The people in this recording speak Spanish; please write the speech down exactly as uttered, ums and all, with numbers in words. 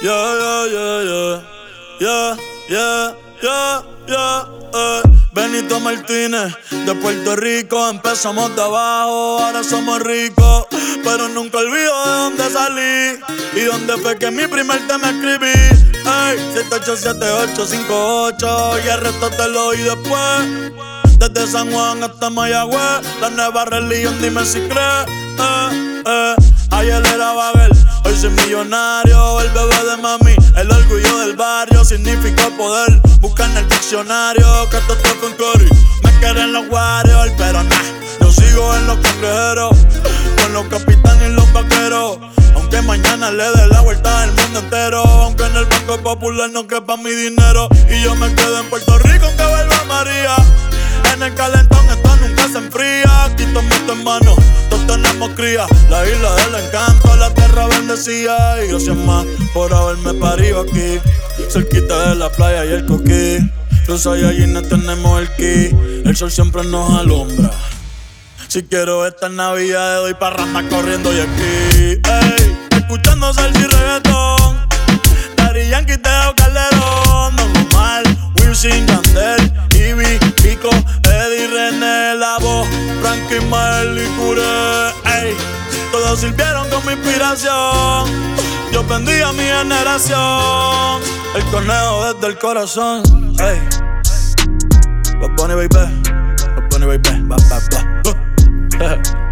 Yeah, yeah, yeah, yeah. Yeah, yeah, yeah, yeah, eh. Benito Martínez, de Puerto Rico. Empezamos de abajo, ahora somos ricos. Pero nunca olvido de dónde salí y dónde fue que mi primer tema escribí. Ey, siete ocho siete ocho cinco ocho y el resto te lo oí después. Desde San Juan hasta Mayagüez, la nueva religión, dime si crees. Eh, eh. Ayer era Babel, hoy soy millonario. El bebé de mami, el orgullo del barrio. Significa poder, busca en el diccionario. Que esto fue un curry, me quieren los Warriors. Pero nah, yo sigo en los cangrejeros, con los capitanes y los vaqueros. Aunque mañana le dé la vuelta al mundo entero. Aunque en el Banco Popular no quepa mi dinero. Y yo me quedo en Puerto Rico aunque vuelva María. En el calentón esto nunca se enfría. Aquí tomo tu hermano, todos tenemos cría. La isla del encanto, la tierra bendecida. Y gracias más por haberme parido aquí, cerquita de la playa y el coquí. Los Saiyajines tenemos el ki, el sol siempre nos alumbra. Si quiero esta Navidad doy parranda corriendo y aquí. Ey, escuchando salsa y reggaetón, Daddy Yankee, Teo Calderón, Don Omar, Wisin, Yandel, Ivy, Pico, Eddie, René, La Voz, Frankie, Mael y Curé. Ey, todos sirvieron con mi inspiración. Yo bendiga a mi generación. El conejo desde el corazón. Ey, Bad Bunny, baby. Bad Bunny, baby. Ba, ba, ba. Uh.